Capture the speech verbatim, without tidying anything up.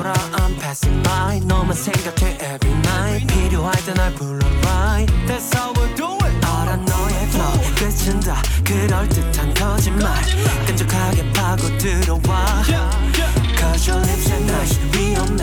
돌아 I'm passing by 너만 생각해 every night 필요할 때 날 불러 right That's how we do it 알아 너의 flow 끝은 다 그럴듯한 거짓말 끈적하게 파고 들어와 Cause your lips are nice 위험해